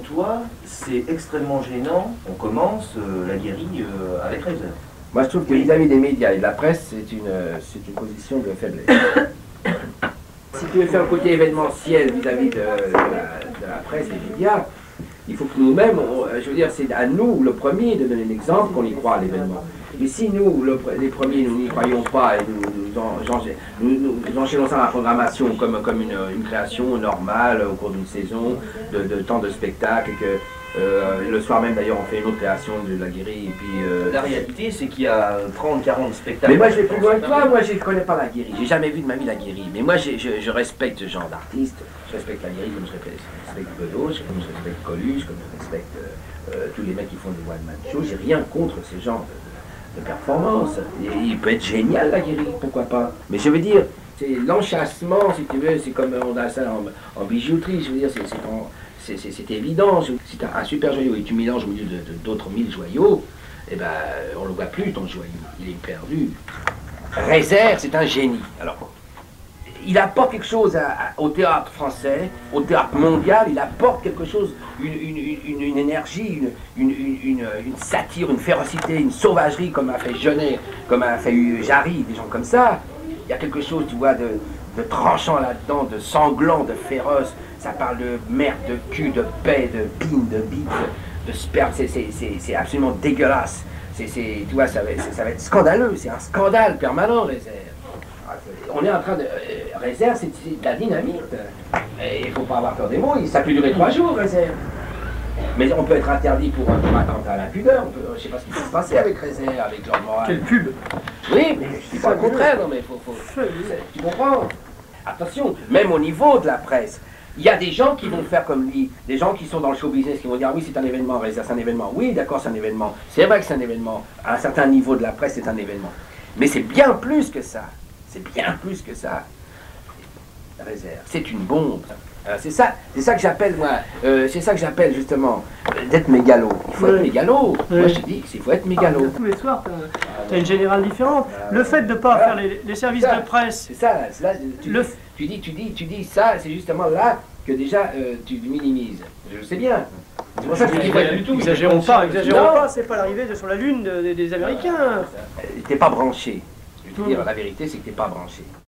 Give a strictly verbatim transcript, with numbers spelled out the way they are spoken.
toi, c'est extrêmement gênant. On commence euh, la guérille euh, avec réserve. Moi, je trouve que vis-à-vis des médias et de la presse, c'est une, c'est une position de faiblesse. Si tu veux faire un côté événementiel vis-à-vis de, de, la, de la presse et des médias, il faut que nous-mêmes, je veux dire, c'est à nous, le premier, de donner l'exemple qu'on y croit à l'événement. Mais si nous, le, les premiers, nous n'y croyons pas et nous, nous, en, nous, nous, nous enchaînons ça dans la programmation comme, comme une, une création normale au cours d'une saison, de, de temps de spectacle, et que euh, le soir même d'ailleurs on fait une autre création de la guérille. Et puis, euh, la réalité c'est qu'il y a trente quarante spectacles. Mais moi je vais plus loin que toi, moi je ne connais pas la guérille, j'ai jamais vu de ma vie la guérille. Mais moi je, je, je respecte ce genre d'artiste, je respecte la guérille comme je respecte, je respecte Bedos, comme je respecte Coluche, comme je respecte euh, euh, tous les mecs qui font des one-man shows. J'ai rien contre ce genre de, de performance. Et il peut être génial la guérille, pourquoi pas. Mais je veux dire, c'est l'enchâssement, si tu veux, c'est comme on a ça en, en bijouterie, je veux dire, c'est évident. Si tu as un super joyau et tu mélanges au milieu d'autres mille joyaux, eh ben, on ne le voit plus ton joyau, il est perdu. Réserve, c'est un génie. Alors, il apporte quelque chose à, à, au théâtre français, au théâtre mondial, il apporte quelque chose, une, une, une, une énergie, une, une, une, une satire, une férocité, une sauvagerie, comme a fait Genet, comme a fait Jarry, des gens comme ça. Il y a quelque chose, tu vois, de, de tranchant là-dedans, de sanglant, de féroce. Ça parle de merde, de cul, de paix, de pine, de bite, de sperme. C'est absolument dégueulasse. C'est, tu vois, ça va, ça va être scandaleux. C'est un scandale permanent, Réserve. On est en train de... Euh, Réserve, c'est de la dynamite. Et il ne faut pas avoir peur des mots. Ça peut durer trois jours, Réserve. Mais on peut être interdit pour un attentat à l'impudeur. Je ne sais pas ce qui peut se passer avec Réserve, avec leur morale. Quelle pub! Oui, mais je ne dis pas le contraire. Non, mais faut, faut, tu comprends? Attention, même au niveau de la presse, il y a des gens qui vont faire comme lui, des gens qui sont dans le show business, qui vont dire ah oui, c'est un événement, Réserve, c'est un événement. Oui, d'accord, c'est un événement. C'est vrai que c'est un événement. À un certain niveau de la presse, c'est un événement. Mais c'est bien plus que ça. C'est bien plus que ça. Réserve, c'est une bombe. C'est ça, c'est ça que j'appelle moi, euh, c'est ça que j'appelle justement euh, d'être mégalo. Il faut oui. être mégalo. Oui. Moi je dis qu'il faut être mégalo. Ah, tous les soirs, tu as une générale différente. Ah, le fait de ne pas voilà. faire les, les services ça, de presse. C'est ça, là, tu, le... tu dis, tu dis, tu dis ça, c'est justement là que déjà euh, tu minimises. Je le sais bien. C'est pour ça que je dis pas du tout. Exagérons pas, exagérons pas. C'est pas l'arrivée sur la lune de, de, des Américains. T'es pas branché. Je veux te dire, la vérité, c'est que t'es pas branché.